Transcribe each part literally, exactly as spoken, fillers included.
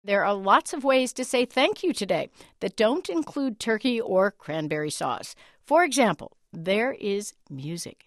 There are lots of ways to say thank you today that don't include turkey or cranberry sauce. For example, there is music.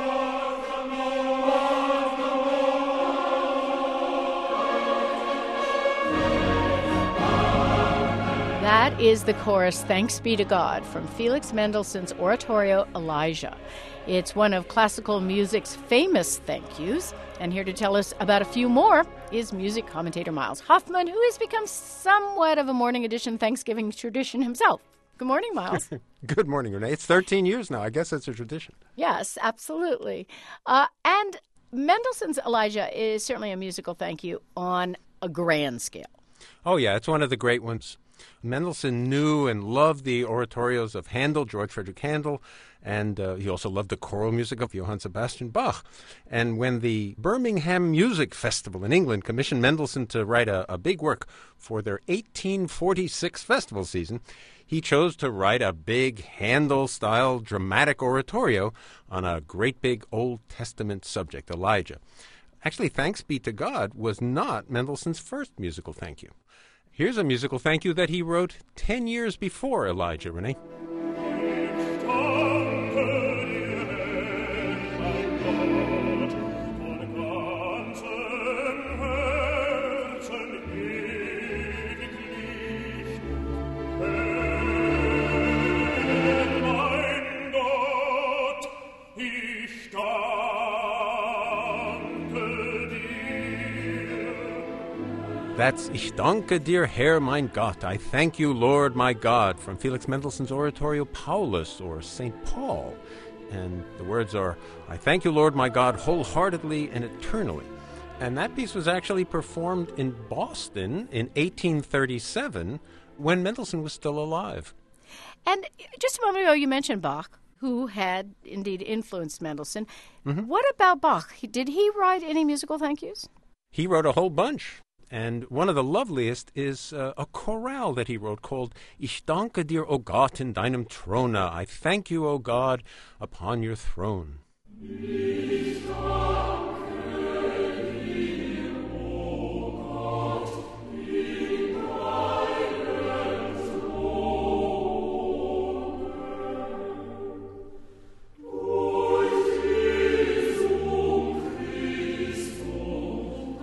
That is the chorus, Thanks Be to God, from Felix Mendelssohn's oratorio, Elijah. It's one of classical music's famous thank yous. And here to tell us about a few more is music commentator Miles Hoffman, who has become somewhat of a morning edition Thanksgiving tradition himself. Good morning, Miles. Good morning, Renee. It's thirteen years now. I guess it's a tradition. Yes, absolutely. Uh, and Mendelssohn's Elijah is certainly a musical thank you on a grand scale. Oh, yeah, it's one of the great ones. Mendelssohn knew and loved the oratorios of Handel, George Frederick Handel, and uh, he also loved the choral music of Johann Sebastian Bach. And when the Birmingham Music Festival in England commissioned Mendelssohn to write a, a big work for their eighteen forty-six festival season, he chose to write a big Handel-style dramatic oratorio on a great big Old Testament subject, Elijah. Actually, Thanks Be to God was not Mendelssohn's first musical thank you. Here's a musical thank you that he wrote ten years before Elijah, Renee. That's Ich danke dir, Herr mein Gott. I thank you, Lord my God, from Felix Mendelssohn's oratorio Paulus, or Saint Paul. And the words are, I thank you, Lord my God, wholeheartedly and eternally. And that piece was actually performed in Boston in eighteen thirty-seven when Mendelssohn was still alive. And just a moment ago you mentioned Bach, who had indeed influenced Mendelssohn. Mm-hmm. What about Bach? Did he write any musical thank yous? He wrote a whole bunch. And one of the loveliest is uh, a chorale that he wrote called Ich danke dir, O Gott, in deinem Throne. I thank you, O God, upon your throne. Ich danke dir, O Gott, in deinem Throne. Durch Jesum Christum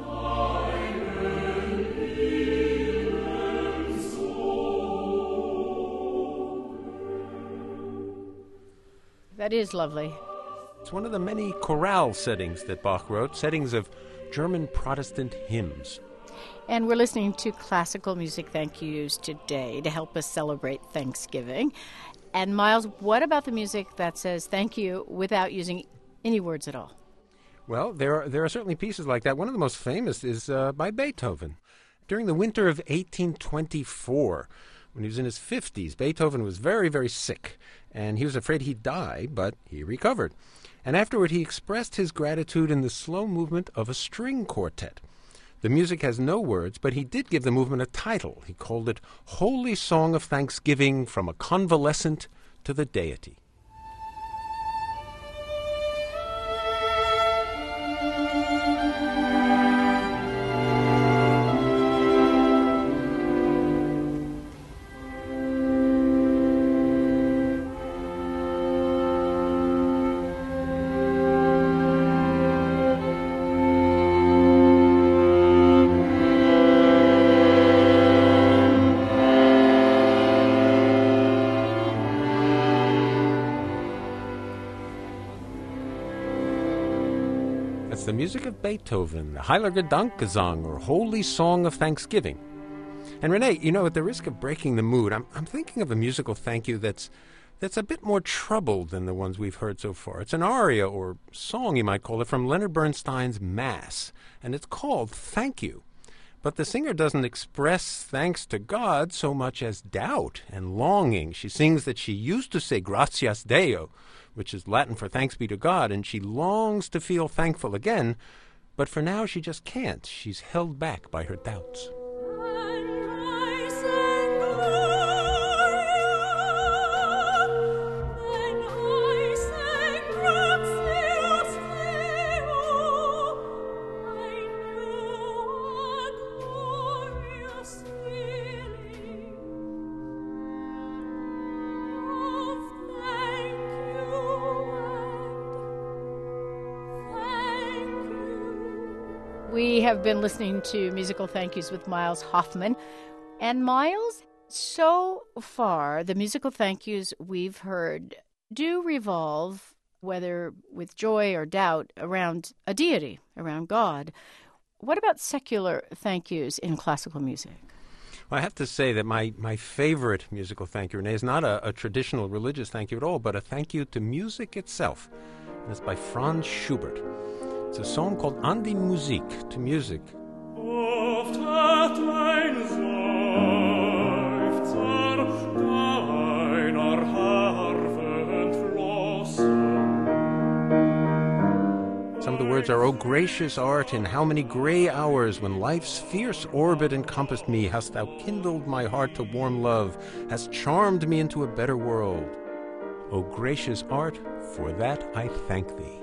That is lovely. It's one of the many chorale settings that Bach wrote, settings of German Protestant hymns. And we're listening to classical music thank yous today to help us celebrate Thanksgiving. And Miles, what about the music that says thank you without using any words at all? Well, there are, there are certainly pieces like that. One of the most famous is uh, by Beethoven. During the winter of eighteen twenty-four, when he was in his fifties, Beethoven was very, very sick, and he was afraid he'd die, but he recovered. And afterward, he expressed his gratitude in the slow movement of a string quartet. The music has no words, but he did give the movement a title. He called it Holy Song of Thanksgiving from a Convalescent to the Deity. That's the music of Beethoven, the Heiliger Dankgesang, or Holy Song of Thanksgiving. And Renee, you know, at the risk of breaking the mood, I'm, I'm thinking of a musical thank you that's that's a bit more troubled than the ones we've heard so far. It's an aria, or song you might call it, from Leonard Bernstein's Mass, and it's called Thank You. But the singer doesn't express thanks to God so much as doubt and longing. She sings that she used to say Gratias Deo, which is Latin for thanks be to God, and she longs to feel thankful again, but for now she just can't. She's held back by her doubts. We have been listening to Musical Thank Yous with Miles Hoffman. And Miles, so far, the musical thank yous we've heard do revolve, whether with joy or doubt, around a deity, around God. What about secular thank yous in classical music? Well, I have to say that my, my favorite musical thank you, Renee, is not a, a traditional religious thank you at all, but a thank you to music itself. And it's by Franz Schubert. It's a song called An die Musik, to music. Oft hat mein Seufzer deiner Harfe entflossen. Some of the words are, O gracious art, in how many gray hours, when life's fierce orbit encompassed me, hast thou kindled my heart to warm love, hast charmed me into a better world. O gracious art, for that I thank thee.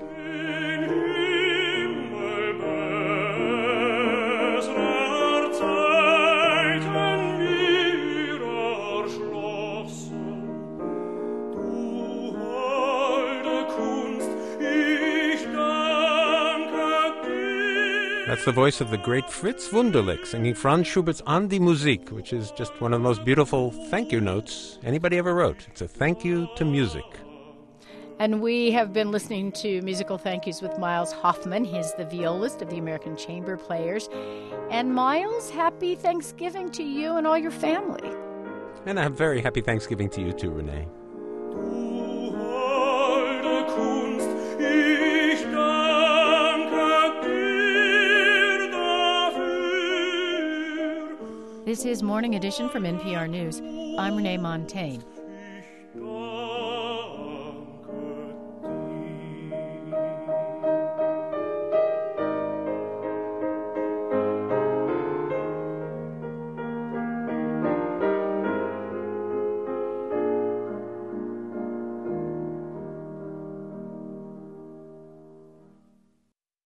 That's the voice of the great Fritz Wunderlich singing Franz Schubert's An die Musik, which is just one of the most beautiful thank you notes anybody ever wrote. It's a thank you to music. And we have been listening to Musical Thank Yous with Miles Hoffman. He's the violist of the American Chamber Players. And Miles, happy Thanksgiving to you and all your family. And a very happy Thanksgiving to you too, Renee. This is Morning Edition from N P R News. I'm Renee Montaigne.